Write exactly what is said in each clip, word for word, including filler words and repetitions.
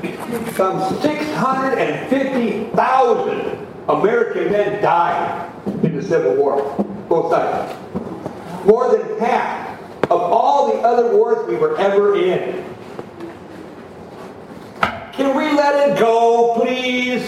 some six hundred fifty thousand American men died in the Civil War, both sides. More than half of all the other wars we were ever in. Can we let it go, please?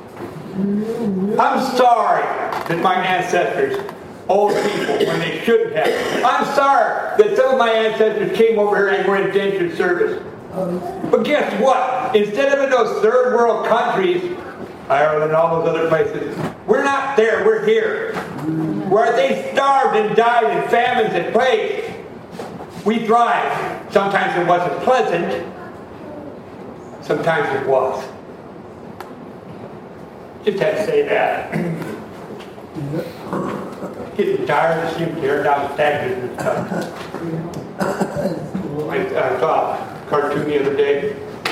I'm sorry that my ancestors old people when they shouldn't have. I'm sorry that some of my ancestors came over here and were in indentured service. But guess what? Instead of in those third world countries, Ireland and all those other places, we're not there, we're here. Where they starved and died in famines and plagues, we thrived. Sometimes it wasn't pleasant, sometimes it was. Just had to say that. Getting tired of seeing tear down statues and stuff. I, I saw a cartoon the other day.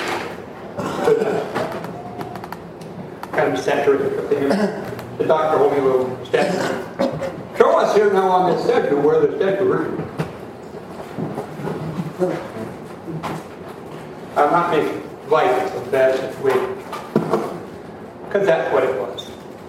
Kind of satiric of thing. The doctor holding a little statue. Show us here now on this statue where the statue is. I'm not making light of that situation. Because that's what it was.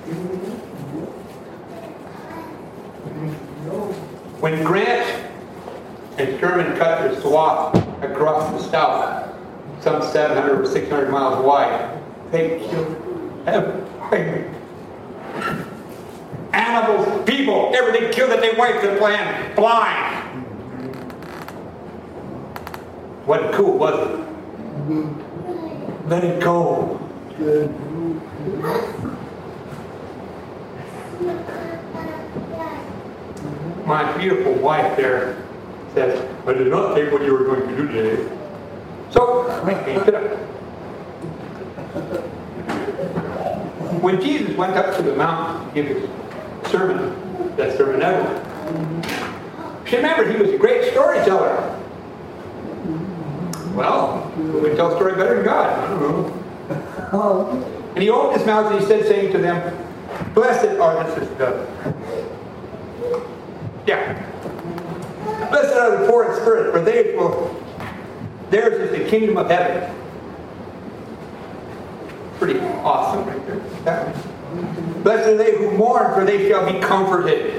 When Grant and Sherman cut their swath across the South, some seven hundred or six hundred miles wide, they killed everything. Animals, people, everything killed that they wiped the land blind. Wasn't cool, was it? Let it go. My beautiful wife there says, I did not think what you were going to do today. So, I came it up. When Jesus went up to the mountain to give his sermon, that sermon ever, she remembered he was a great storyteller. Well, who would tell a story better than God? I don't know. And he opened his mouth and he said, saying to them, Blessed are, this is the, yeah. Blessed are the poor in spirit, for they will, theirs is the kingdom of heaven. Pretty awesome right there. That one. Blessed are they who mourn, for they shall be comforted.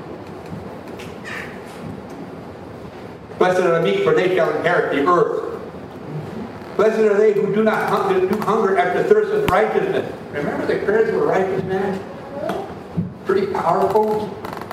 Blessed are the meek, for they shall inherit the earth. Blessed are they who do not hunger, do hunger after thirst of righteousness. Remember the prayers of a righteous man? Pretty powerful.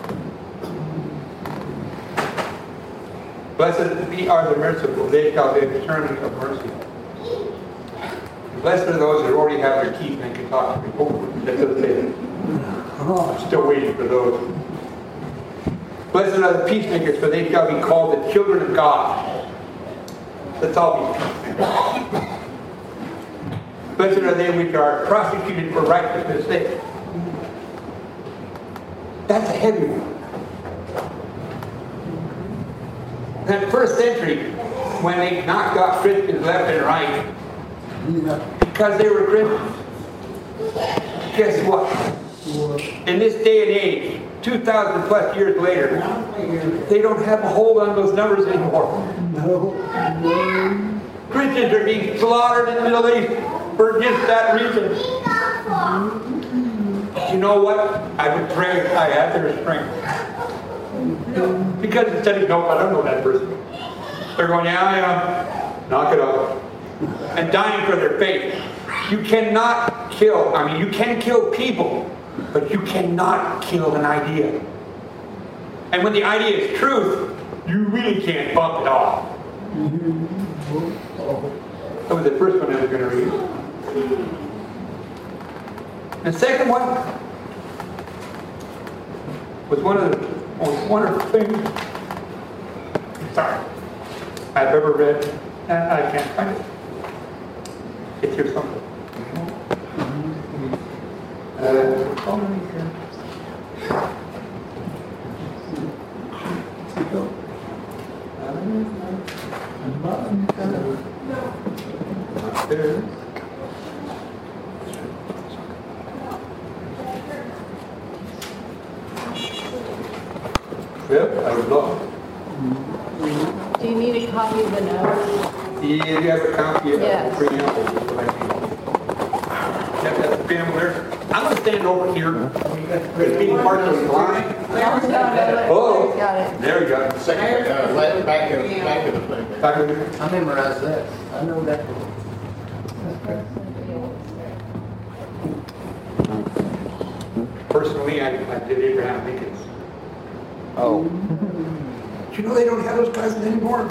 Blessed be are the merciful, they shall be the servants of mercy. Blessed are those that already have their teeth and can talk. That doesn't say that. I'm still waiting for those. Blessed are the peacemakers, for they shall be called the children of God. Let's all be peacemakers. Blessed are they which are prosecuted for righteousness' sake. That's a heavy one. In that first century, when they knocked off Christians left and right, because they were Christians, guess what? In this day and age, two thousand plus years later, they don't have a hold on those numbers anymore. Christians are being slaughtered in the Middle East for just that reason. You know what? I would pray I had their strength. Because instead of, no, I don't know that person. They're going, yeah, yeah, knock it off. And dying for their faith. You cannot kill, I mean, you can kill people, but you cannot kill an idea. And when the idea is truth, you really can't bump it off. That was the first one I was going to read. The second one was one of the most wonderful things, sorry, I've ever read, and I can't find it. It's here somewhere. Uh, there. Yep, I would love. Do you need a copy of the notes? Yeah, you have a copy of yes. the preamble. family there. I'm going to stand over here. Because being partially blind. Oh, there we go. Second, uh, left, back of, back of the thing. Back over here. I memorized that. I know that. Personally, I, I did Abraham Lincoln's. Oh. Do you know they don't have those classes anymore?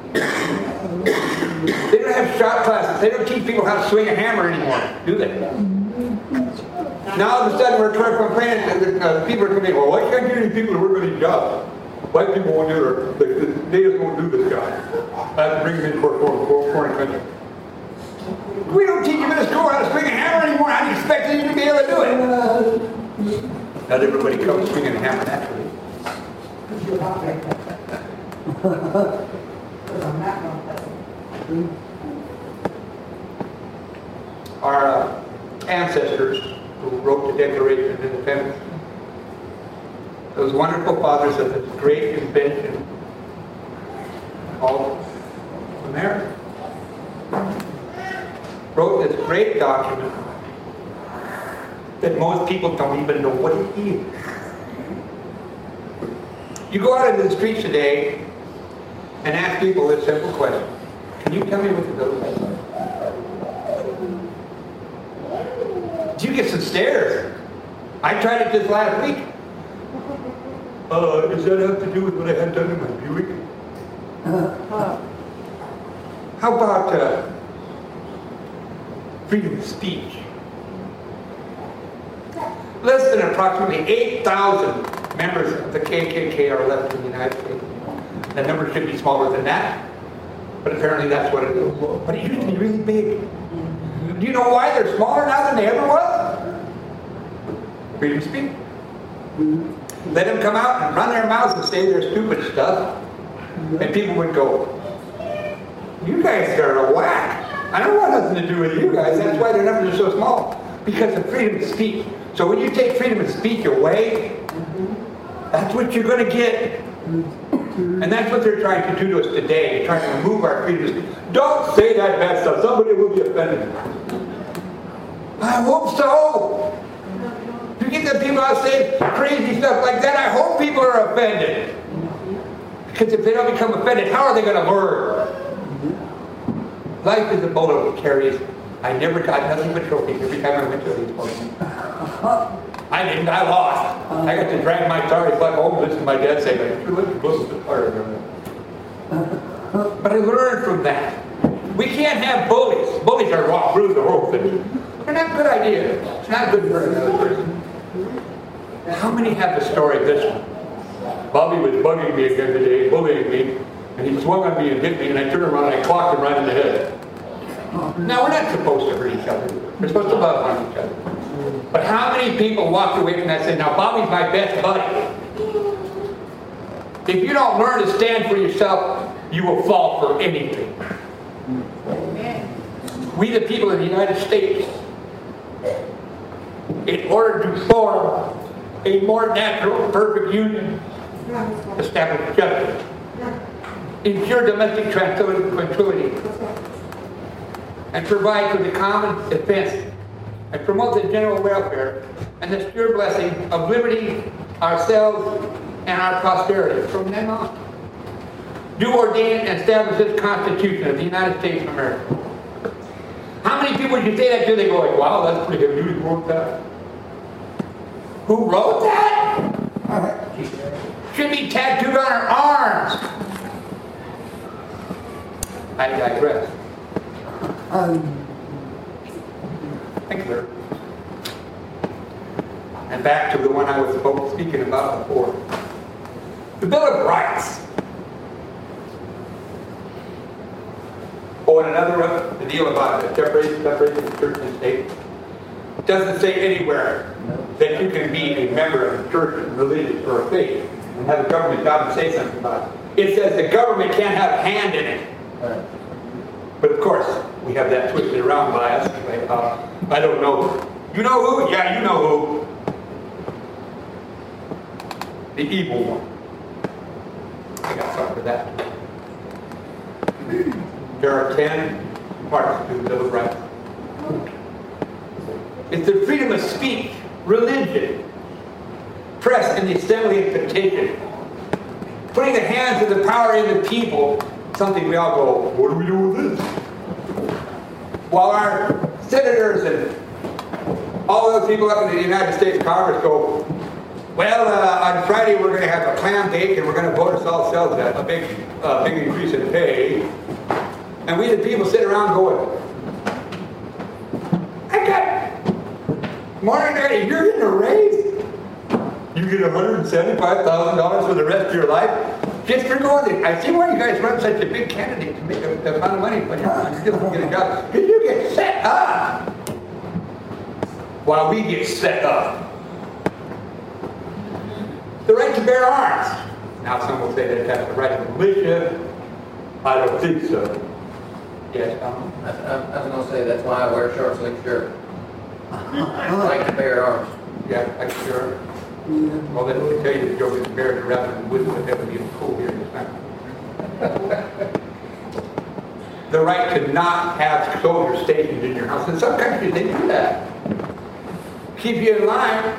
They don't have shot classes. They don't teach people how to swing a hammer anymore, do they? Now all of a sudden we're trying to complain, and uh, people are coming in, well, why can't you get any people to work on these jobs? White people won't do it. The, the natives won't do this job. I have to bring them in for a foreign country. We don't teach them in the school how to swing a hammer anymore. How do you expect them to be able to do it? Not everybody comes swinging a hammer naturally. Our uh, ancestors who wrote the Declaration of Independence, those wonderful fathers of this great invention called America, wrote this great document that most people don't even know what it is. You go out into the streets today and ask people this simple question. Can you tell me what the Bill of Rights are? You get some stares. I tried it just last week. Uh, does that have to do with what I had done in my Buick? How about uh, freedom of speech? Less than approximately eight thousand members of the K K K are left in the United States. The number should be smaller than that, but apparently that's what it is. But it used to be really big. Do you know why they're smaller now than they ever was? Freedom of speech. Let them come out and run their mouths and say their stupid stuff, and people would go, you guys are a whack. I don't want nothing to do with you guys. That's why their numbers are so small, because of freedom of speech. So when you take freedom of speech away, that's what you're going to get. And that's what they're trying to do to us today. They're trying to remove our freedom of speech. Don't say that bad stuff. Somebody will be offended. I hope so. You get the people out saying crazy stuff like that, I hope people are offended. Because if they don't become offended, how are they going to learn? Life is a bullet that carries. I never got nothing but trophies every time I went to these parties. I didn't, I lost. I got to drag my sorry butt home and listen to my dad say, but you look close to the fire. But I learned from that. We can't have bullies. Bullies are wrong, ruin the whole thing. They're not a good idea. It's not good for another person. How many have the story of this one? Bobby was bugging me again today, bullying me, and he swung on me and hit me, and I turned around and I clocked him right in the head. Now, we're not supposed to hurt each other. We're supposed to love on each other. But how many people walked away from that and said, now Bobby's my best buddy? If you don't learn to stand for yourself, you will fall for anything. We the people of the United States, in order to form a more natural, perfect union, establish justice, ensure domestic tranquility, and provide for the common defense, and promote the general welfare, and the sure blessing of liberty, ourselves, and our prosperity from then on. Do ordain and establish this Constitution of the United States of America. How many people would you say that to? They go like, wow, that's pretty good. Who wrote that? Who wrote that? Should be tattooed on our arms. I digress. Thank you, sir. And back to the one I was both speaking about before. The Bill of Rights. Oh, and another one, the deal about the separation, separation of church and state. It doesn't say anywhere that you can be a member of a church, religion, or a faith and have the government come and say something about it. It says the government can't have a hand in it. But of course, we have that twisted around by us. Uh, I don't know. You know who? Yeah, you know who. The evil one. I got something for that. There are ten parts to the Bill of Rights. It's the freedom of speech, religion, press, and the assembly and petition. Putting the hands of the power in the people, something we all go, what do we do with this? While our senators and all those people up in the United States Congress go, well, uh, on Friday we're going to have a clam bake and we're going to vote us all selves a, a big, uh, big increase in pay. And we the people sit around going, I got more than that. You're getting a raise. You get one hundred seventy-five thousand dollars for the rest of your life just for going there. I see why you guys run such a big candidate to make a, a amount of money, but you still don't get a job. Because you get set up while we get set up. The right to bear arms. Now some will say that that's the right of militia. I don't think so. Yes, Tom? I, I, I was gonna say, that's why I wear a short sleeve shirt. I like to bear arms. Yeah, I'm sure. Well, then we'll tell you the joke is bear rather than wood, but that would be cool here this time. The right to not have soldiers stationed in your house. In some countries, they do that. Keep you in line.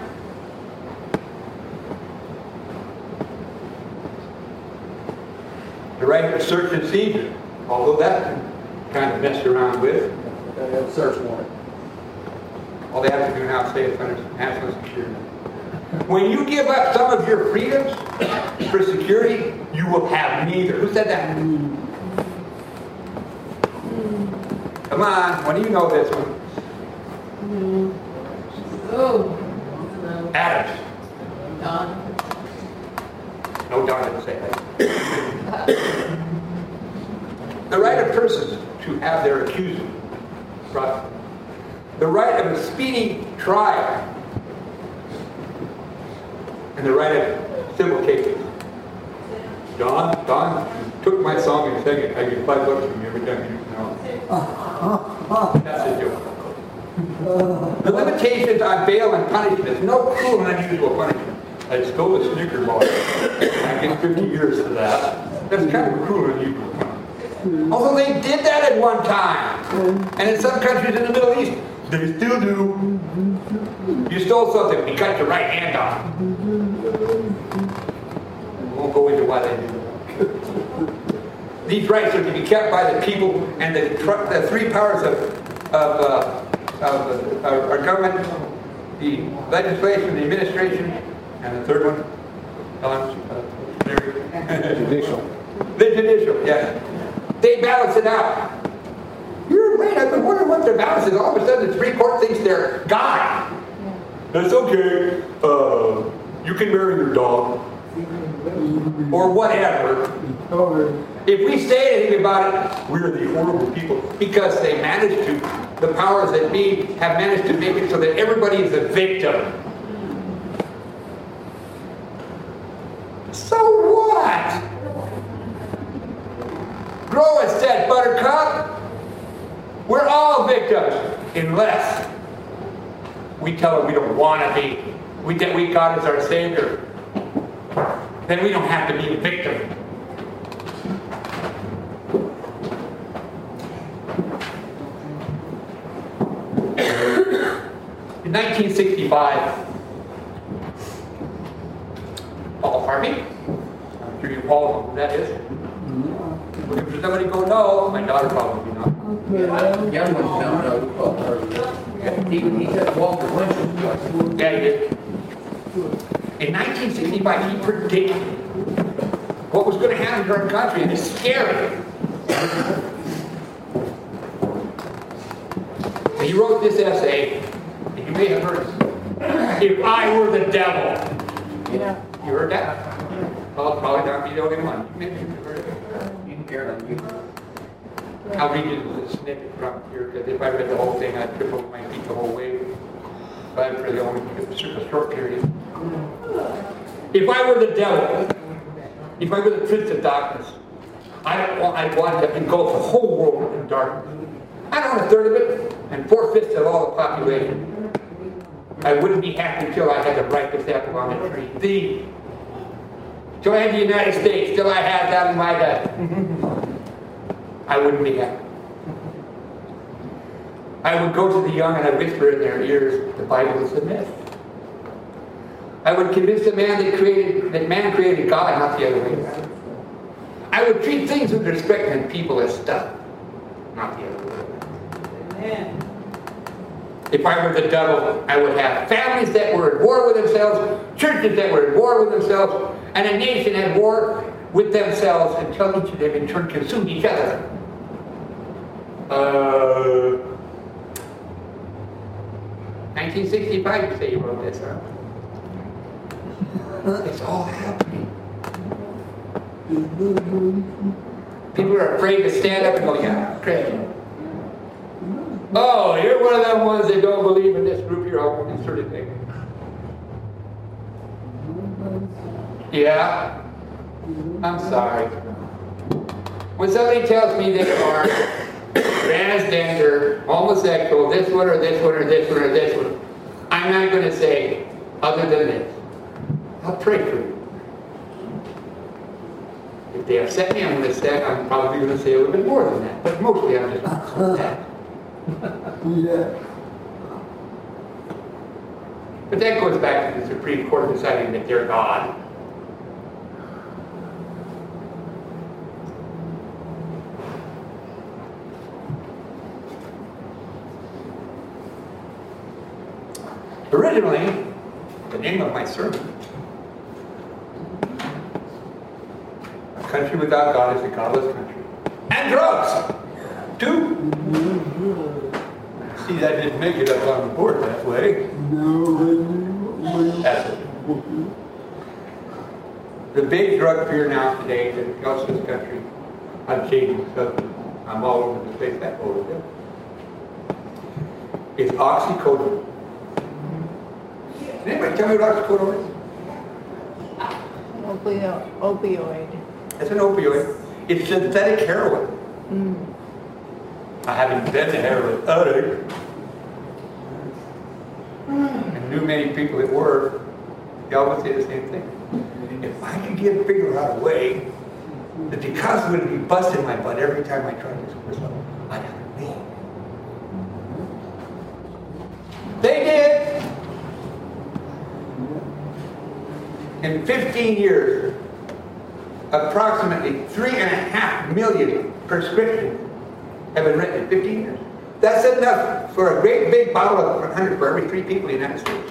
The right to search and seizure, although that's kind of messed around with. They have a search warrant. All they have to do now is say it's under national security. When you give up some of your freedoms for security, you will have neither. Who said that? Come on, when do you know this one? Oh. Adams. Don. No, Don didn't say that. The right of persons to have their accuser brought. The right of a speedy trial. And the right of civil cases. Don, Don took my song and sang it. I get five bucks from you every time you know. That's a joke. The limitations on bail and punishment. No cruel and unusual punishment. I stole a Snicker bar. I get fifty years for that. That's kind of cruel and unusual punishment. Although they did that at one time. And in some countries in the Middle East, they still do. You stole something, we cut your right hand off. Won't go into why they do. These rights are to be kept by the people, and the, the three powers of, of, uh, of uh, our government, the legislation, the administration, and the third one, uh, Judicial. The judicial, yes. They balance it out. You're right, I've been wondering what their balance is. All of a sudden the Supreme Court thinks they're God. That's okay. Uh, you can marry your dog. Or whatever. If we say anything about it, we're the horrible people. Because they managed to, the powers that be have managed to make it so that everybody is a victim. So what? Grow a set, buttercup. We're all victims, unless we tell them we don't want to be. We that we God is our Savior. Then we don't have to be a victim. In nineteen sixty-five, Paul Harvey, I'm sure you all know who that is. But if somebody go, no, my daughter probably not. Young ones don't know who Paul Harvey is. He, he said Walter Winchell. Yeah, he did. In nineteen sixty-five, he predicted what was going to happen to our country, and it's scary. And he wrote this essay, and you may have heard it. If I were the devil. Yeah. You heard that? I'll probably not be the only one. Maybe you've heard it. You can hear it on YouTube. I'll read you the snippet from here, because if I read the whole thing, I'd trip over my feet the whole way. But I'm really only a short period. If I were the devil, if I were the prince of darkness, I want, I'd want to engulf the whole world in darkness. I don't want a third of it, and four-fifths of all the population. I wouldn't be happy till I had the brightest apple on the tree. The, till I had the United States, till I had that in my head. I wouldn't be happy. I would go to the young and I'd whisper in their ears, the Bible is a myth. I would convince the man that created, that man created God, not the other way around. I would treat things with respect and people as stuff, not the other way around. Amen. If I were the devil, I would have families that were at war with themselves, churches that were at war with themselves, and a nation at war with themselves until each of them in turn consumed each other. Uh, nineteen sixty-five, you say you wrote this, huh? It's all happening. People are afraid to stand up and go, yeah, Christian. Oh, you're one of them ones that don't believe in this group, you're all this sort of thing. Yeah, I'm sorry. When somebody tells me they are transgender, homosexual, this one or this one or this one or this one, I'm not going to say other than this. I'll pray for you. If they upset me, I'm going to say, I'm probably going to say a little bit more than that. But mostly I'm just going to say that. Yeah. But that goes back to the Supreme Court deciding that they're God. Originally, the name of my sermon, A Country Without God is a Godless Country. And drugs! Two. See, that didn't make it up on the board that way. That's it. The big drug fear now today that across this country, I'm changing stuff. I'm all over the place, that over there. Is oxycodone. Can anybody tell me what oxycodone is? Opio- Opioid. It's an opioid. It's synthetic heroin. Mm. I haven't been a heroin addict. And knew many people that were. Y'all would say the same thing. If I could get figure out a way that the cops wouldn't be busting my butt every time I tried this for something, I'd have it made. They did. In fifteen years, approximately three and a half million prescriptions have been written in fifteen years. That's enough for a great big bottle of one hundred for every three people in the United States.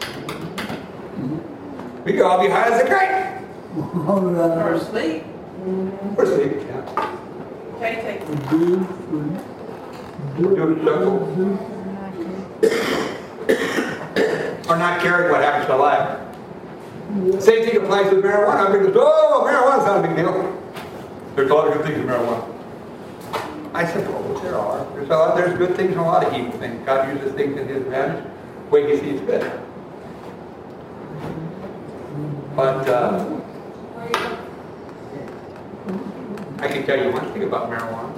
We could all be high as a kite. Or sleep. Or sleep, yeah. Okay, take it. Do a circle. Or not caring what happens to life. Same thing applies with marijuana. Everybody goes, oh, marijuana's not a big deal. There's a lot of good things in marijuana. I suppose there are. There's, a lot, there's good things and a lot of evil things. God uses things in His advantage, the way He sees fit. But uh, I can tell you one thing about marijuana.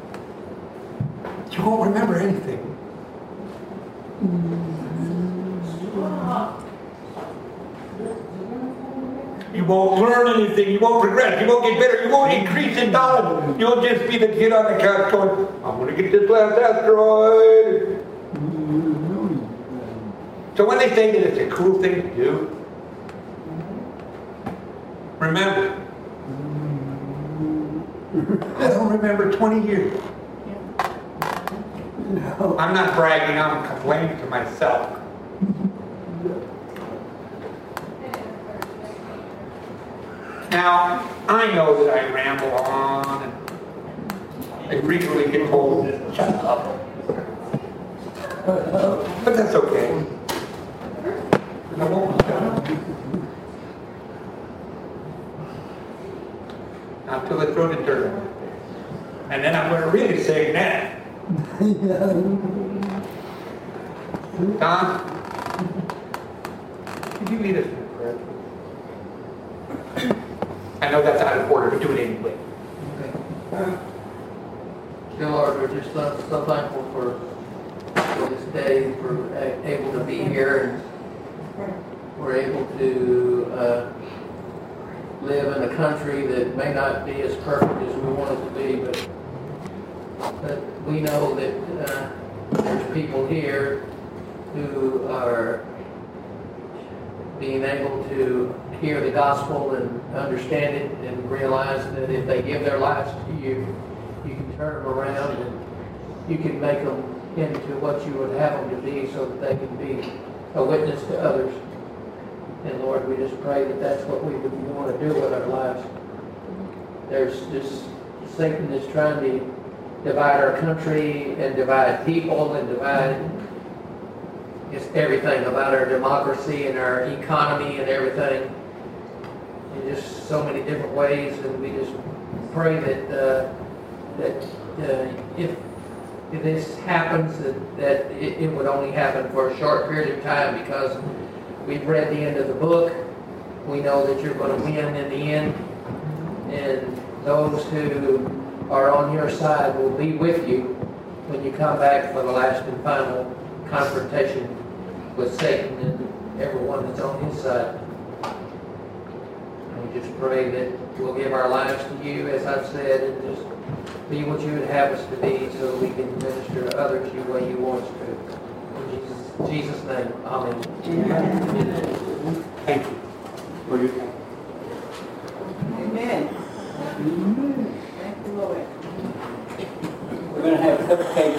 You won't remember anything. You won't learn anything. You won't progress. You won't get better. You won't increase in knowledge. You'll just be the kid on the couch going, I'm going to get this last asteroid. So when they say that it's a cool thing to do, remember, I don't remember twenty years. I'm not bragging. I'm complaining to myself. Now, I know that I ramble on and I frequently get told, shut up. But that's okay. I won't shut up. Not till I throw the dirt on it. And then I'm going to really say that. Don, could you lead us in a prayer? I know that's out of order, but do it anyway. Dear Lord, we're just so, so thankful for, for this day, for a- able to be here, and we're able to uh, live in a country that may not be as perfect as we want it to be, but, but we know that uh, there's people here who are being able to hear the gospel and understand it and realize that if they give their lives to you, you can turn them around and you can make them into what you would have them to be so that they can be a witness to others. And Lord, we just pray that that's what we would want to do with our lives. There's just, Satan is trying to divide our country and divide people and divide just everything about our democracy and our economy and everything in just so many different ways. And we just pray that uh, that uh, if if this happens, that, that it, it would only happen for a short period of time, because we've read the end of the book. We know that you're going to win in the end, and those who are on your side will be with you when you come back for the last and final confrontation with Satan and everyone that's on his side. And we just pray that we'll give our lives to you, as I've said, and just be what you would have us to be, so we can minister to others the way you want us to. In Jesus, Jesus' name, amen. Amen. Thank you. Will you? Amen. Thank you, Lord. We're gonna have a couple cases.